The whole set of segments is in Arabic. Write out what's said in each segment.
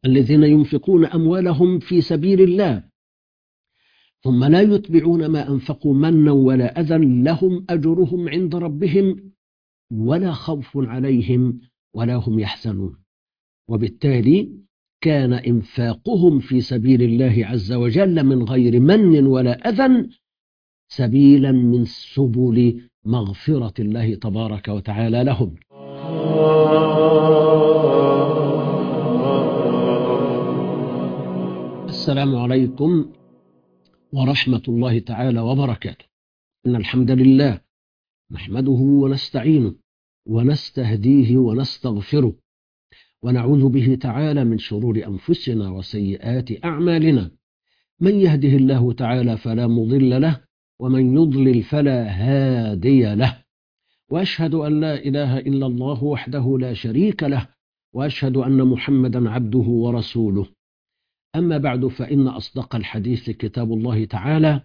الذين ينفقون أموالهم في سبيل الله ثم لا يتبعون ما أنفقوا منا ولا أذى لهم أجرهم عند ربهم ولا خوف عليهم ولا هم يحزنون. وبالتالي كان إنفاقهم في سبيل الله عز وجل من غير من ولا أذى سبيلا من سبل مغفرة الله تبارك وتعالى لهم. السلام عليكم ورحمة الله تعالى وبركاته. إن الحمد لله نحمده ونستعينه ونستهديه ونستغفره ونعوذ به تعالى من شرور أنفسنا وسيئات أعمالنا. من يهده الله تعالى فلا مضل له ومن يضلل فلا هادي له. وأشهد أن لا إله إلا الله وحده لا شريك له وأشهد أن محمدا عبده ورسوله. أما بعد فإن أصدق الحديث كتاب الله تعالى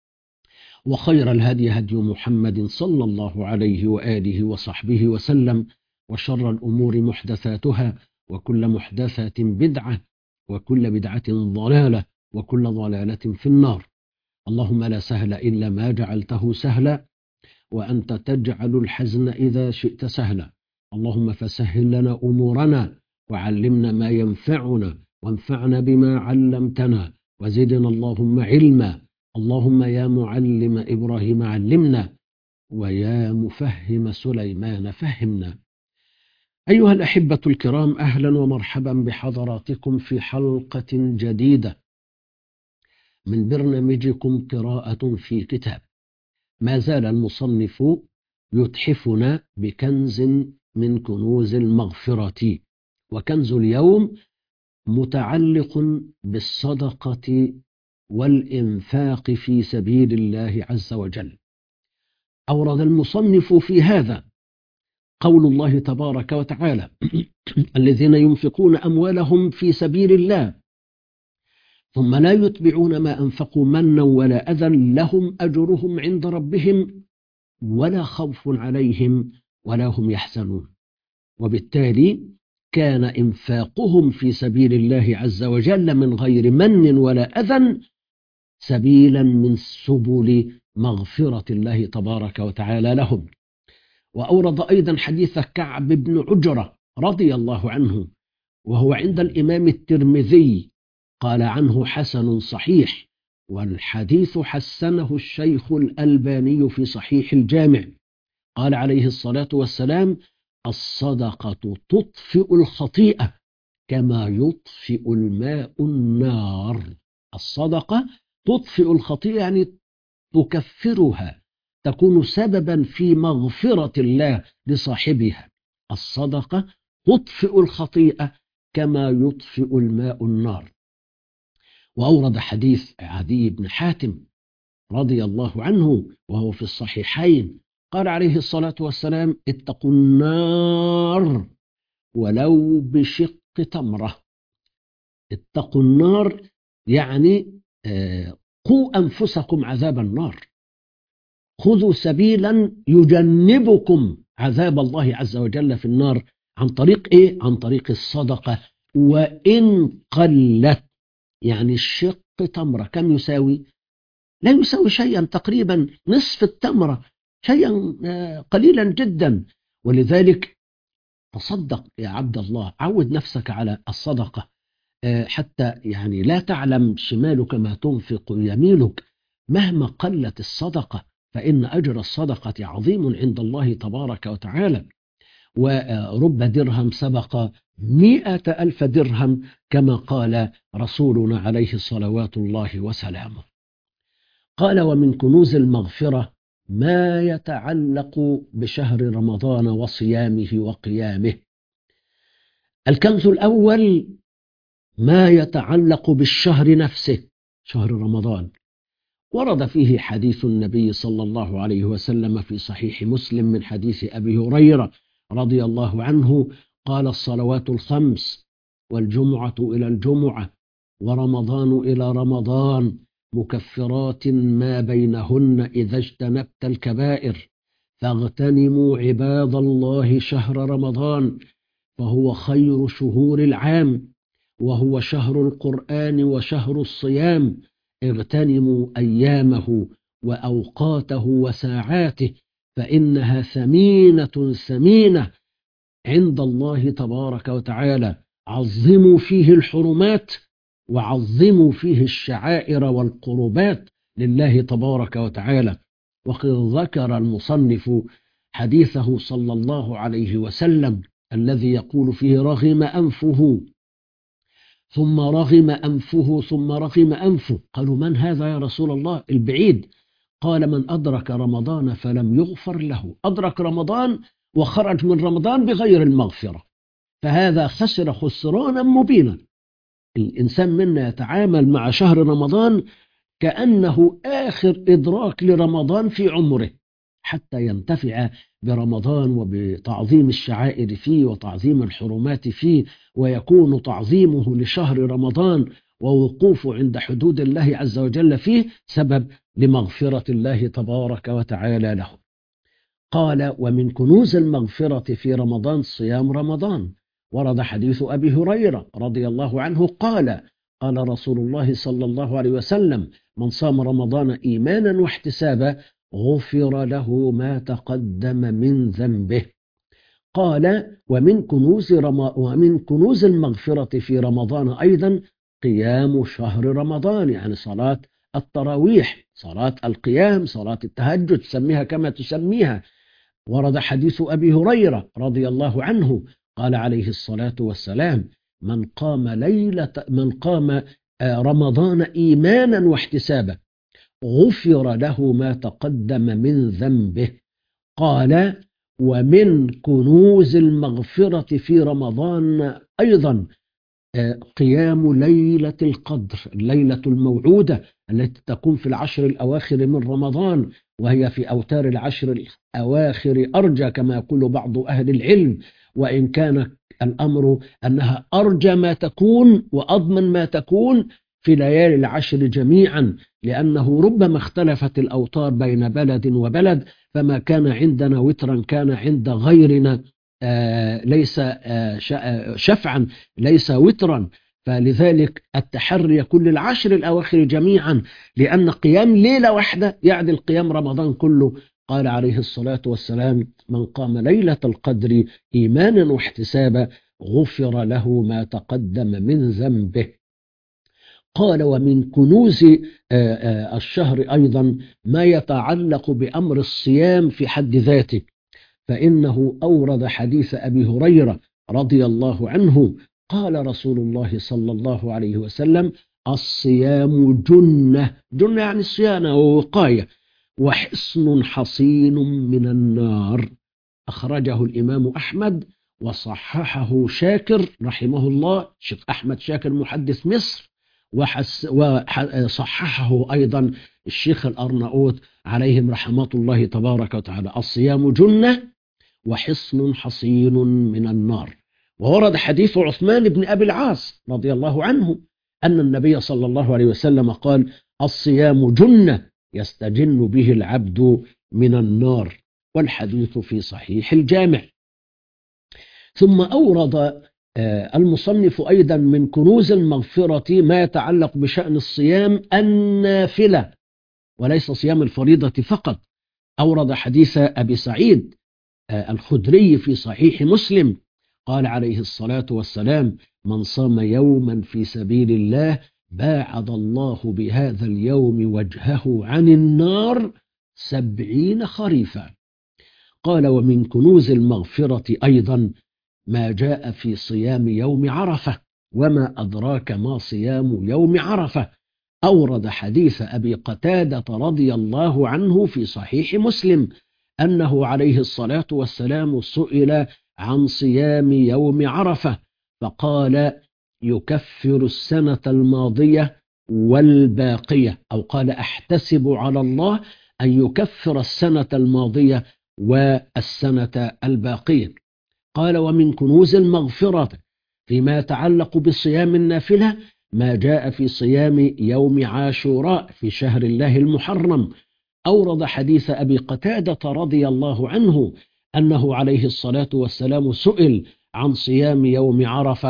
وخير الهدي هدي محمد صلى الله عليه وآله وصحبه وسلم وشر الأمور محدثاتها وكل محدثة بدعة وكل بدعة ضلالة وكل ضلالة في النار. اللهم لا سهل إلا ما جعلته سهلا وأنت تجعل الحزن إذا شئت سهلا. اللهم فسهل لنا أمورنا وعلمنا ما ينفعنا وانفعنا بما علمتنا وزدنا اللهم علما. اللهم يا معلم إبراهيم علمنا ويا مفهم سليمان فهمنا. أيها الأحبة الكرام، أهلا ومرحبا بحضراتكم في حلقة جديدة من برنامجكم قراءة في كتاب. ما زال المصنف يتحفنا بكنز من كنوز المغفرة، وكنز اليوم متعلق بالصدقة والإنفاق في سبيل الله عز وجل. أورد المصنف في هذا قول الله تبارك وتعالى: الذين ينفقون أموالهم في سبيل الله ثم لا يتبعون ما أنفقوا منا ولا أذى لهم أجرهم عند ربهم ولا خوف عليهم ولا هم يحزنون. وبالتالي كان إنفاقهم في سبيل الله عز وجل من غير من ولا أذى سبيلا من سبل مغفرة الله تبارك وتعالى لهم. وأورد أيضا حديث كعب بن عجرة رضي الله عنه، وهو عند الإمام الترمذي، قال عنه حسن صحيح، والحديث حسنه الشيخ الألباني في صحيح الجامع. قال عليه الصلاة والسلام: الصدقة تطفئ الخطيئة كما يطفئ الماء النار. الصدقة تطفئ الخطيئة يعني تكفرها، تكون سببا في مغفرة الله لصاحبها. الصدقة تطفئ الخطيئة كما يطفئ الماء النار. وأورد حديث عدي بن حاتم رضي الله عنه وهو في الصحيحين، قال عليه الصلاة والسلام: اتقوا النار ولو بشق تمرة. اتقوا النار يعني قوا أنفسكم عذاب النار، خذوا سبيلا يجنبكم عذاب الله عز وجل في النار. عن طريق إيه؟ عن طريق الصدقة، وإن قلت. يعني الشق تمرة كم يساوي؟ لا يساوي شيئا، تقريبا نصف التمرة، شيئا قليلا جدا. ولذلك تصدق يا عبد الله، عود نفسك على الصدقة حتى يعني لا تعلم شمالك ما تنفق يمينك. مهما قلت الصدقة فإن أجر الصدقة عظيم عند الله تبارك وتعالى. ورب درهم سبق 100,000 درهم كما قال رسولنا عليه صلوات الله وسلامه. قال: ومن كنوز المغفرة ما يتعلق بشهر رمضان وصيامه وقيامه. الكنز الأول ما يتعلق بالشهر نفسه، شهر رمضان. ورد فيه حديث النبي صلى الله عليه وسلم في صحيح مسلم من حديث أبي هريرة رضي الله عنه قال: الصلوات الخمس والجمعة إلى الجمعة ورمضان إلى رمضان مكفرات ما بينهن إذا اجتنبت الكبائر، فاغتنموا عباد الله شهر رمضان فهو خير شهور العام، وهو شهر القرآن وشهر الصيام، اغتنموا أيامه وأوقاته وساعاته، فإنها ثمينة ثمينة عند الله تبارك وتعالى. عظموا فيه الحرمات، وعظموا فيه الشعائر والقربات لله تبارك وتعالى. وقد ذكر المصنف حديثه صلى الله عليه وسلم الذي يقول فيه: رغم أنفه ثم رغم أنفه ثم رغم أنفه. قالوا: من هذا يا رسول الله؟ البعيد. قال: من أدرك رمضان فلم يغفر له. أدرك رمضان وخرج من رمضان بغير المغفرة، فهذا خسر خسرانا مبينا. الإنسان منا يتعامل مع شهر رمضان كأنه آخر إدراك لرمضان في عمره، حتى ينتفع برمضان وبتعظيم الشعائر فيه وتعظيم الحرمات فيه، ويكون تعظيمه لشهر رمضان ووقوفه عند حدود الله عز وجل فيه سبب لمغفرة الله تبارك وتعالى له. قال: ومن كنوز المغفرة في رمضان صيام رمضان. ورد حديث أبي هريرة رضي الله عنه قال: قال رسول الله صلى الله عليه وسلم: من صام رمضان إيمانا واحتسابا غفر له ما تقدم من ذنبه. قال: ومن كنوز المغفرة في رمضان أيضا قيام شهر رمضان، يعني صلاة التراويح، صلاة القيام، صلاة التهجد، سميها كما تسميها. ورد حديث أبي هريرة رضي الله عنه قال عليه الصلاة والسلام: من قام رمضان إيمانا واحتسابا غفر له ما تقدم من ذنبه. قال: ومن كنوز المغفرة في رمضان أيضا قيام ليلة القدر، الليلة الموعودة التي تكون في العشر الأواخر من رمضان، وهي في أوتار العشر الأواخر أرجى كما يقول بعض أهل العلم، وإن كان الأمر أنها أرجى ما تكون وأضمن ما تكون في ليالي العشر جميعا، لأنه ربما اختلفت الأوتار بين بلد وبلد، فما كان عندنا وترا كان عند غيرنا ليس شفعا، ليس وترا. فلذلك التحري يكون للعشر الأواخر جميعا، لأن قيام ليلة واحدة يعدل قيام رمضان كله. قال عليه الصلاة والسلام: من قام ليلة القدر إيمانا واحتسابا غفر له ما تقدم من ذنبه. قال: ومن كنوز الشهر أيضا ما يتعلق بأمر الصيام في حد ذاته، فإنه أورد حديث أبي هريرة رضي الله عنه قال رسول الله صلى الله عليه وسلم: الصيام جنة، جنة يعني صيانة ووقاية، وحصن حصين من النار. أخرجه الإمام أحمد وصححه شاكر رحمه الله، شيخ أحمد شاكر محدث مصر، وصححه أيضا الشيخ الأرناؤوط عليهم رحمة الله تبارك وتعالى. الصيام جنة وحصن حصين من النار. وورد حديث عثمان بن أبي العاص رضي الله عنه أن النبي صلى الله عليه وسلم قال: الصيام جنة يستجن به العبد من النار. والحديث في صحيح الجامع. ثم أورد المصنف أيضا من كنوز المغفرة ما يتعلق بشأن الصيام النافلة وليس صيام الفريضة فقط. أورد حديث أبي سعيد الخدري في صحيح مسلم قال عليه الصلاة والسلام: من صام يوما في سبيل الله باعد الله بهذا اليوم وجهه عن النار 70 خريفا. قال: ومن كنوز المغفرة أيضا ما جاء في صيام يوم عرفة، وما أدراك ما صيام يوم عرفة. أورد حديث أبي قتادة رضي الله عنه في صحيح مسلم أنه عليه الصلاة والسلام سئل عن صيام يوم عرفة فقال: يكفر السنة الماضية والباقية، أو قال: أحتسب على الله أن يكفر السنة الماضية والسنة الباقية. قال: ومن كنوز المغفرة فيما يتعلق بصيام النافلة ما جاء في صيام يوم عاشوراء في شهر الله المحرم. أورد حديث أبي قتادة رضي الله عنه أنه عليه الصلاة والسلام سئل عن صيام يوم عرفة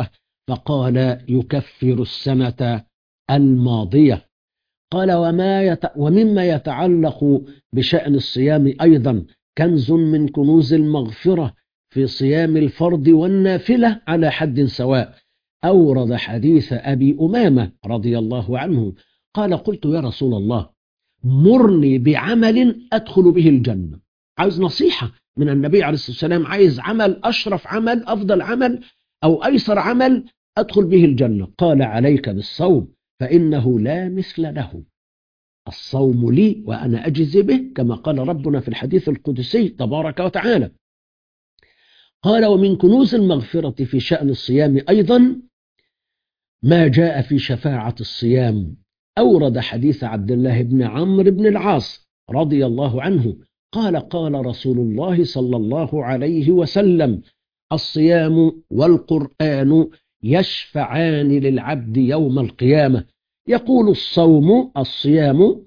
فقال يكفر السنة الماضية. قال ومما يتعلق بشأن الصيام أيضا كنز من كنوز المغفرة في صيام الفرض والنافلة على حد سواء. أورد حديث أبي أمامة رضي الله عنه قال قلت يا رسول الله مرني بعمل أدخل به الجنة. عايز نصيحة من النبي عليه الصلاة والسلام، عايز عمل أشرف عمل، أفضل عمل، أو أيسر عمل أدخل به الجنة. قال عليك بالصوم فإنه لا مثل له، الصوم لي وأنا أجزي به، كما قال ربنا في الحديث القدسي تبارك وتعالى. قال ومن كنوز المغفرة في شأن الصيام أيضا ما جاء في شفاعة الصيام. أورد حديث عبد الله بن عمرو بن العاص رضي الله عنه قال قال رسول الله صلى الله عليه وسلم الصيام والقرآن يشفعان للعبد يوم القيامة. يقول الصيام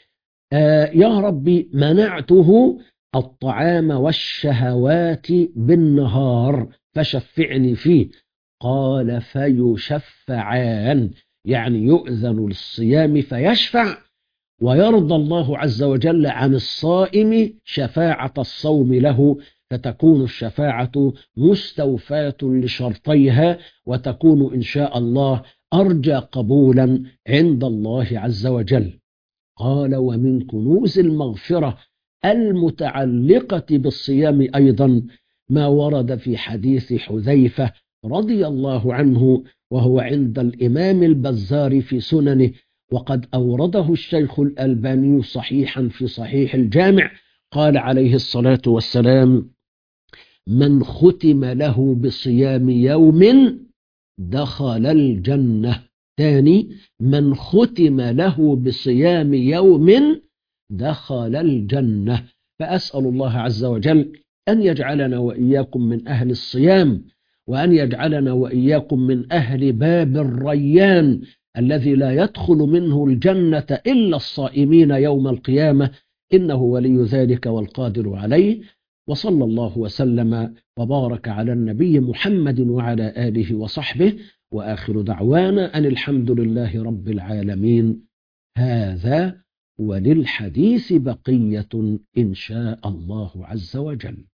يا ربي منعته الطعام والشهوات بالنهار فشفعني فيه. قال فيشفعان، يعني يؤذن للصيام فيشفع، ويرضى الله عز وجل عن الصائم شفاعة الصوم له، فتكون الشفاعة مستوفاة لشرطيها، وتكون إن شاء الله أرجى قبولا عند الله عز وجل. قال ومن كنوز المغفرة المتعلقة بالصيام أيضا ما ورد في حديث حذيفة رضي الله عنه، وهو عند الإمام البزار في سننه، وقد أورده الشيخ الألباني صحيحا في صحيح الجامع. قال عليه الصلاة والسلام من ختم له بصيام يوم دخل الجنة. تاني، من ختم له بصيام يوم دخل الجنة. فأسأل الله عز وجل أن يجعلنا وإياكم من أهل الصيام، وأن يجعلنا وإياكم من أهل باب الريان الذي لا يدخل منه الجنة إلا الصائمين يوم القيامة، إنه ولي ذلك والقادر عليه. وصلى الله وسلم وبارك على النبي محمد وعلى آله وصحبه، وآخر دعوانا أن الحمد لله رب العالمين. هذا وللحديث بقية إن شاء الله عز وجل.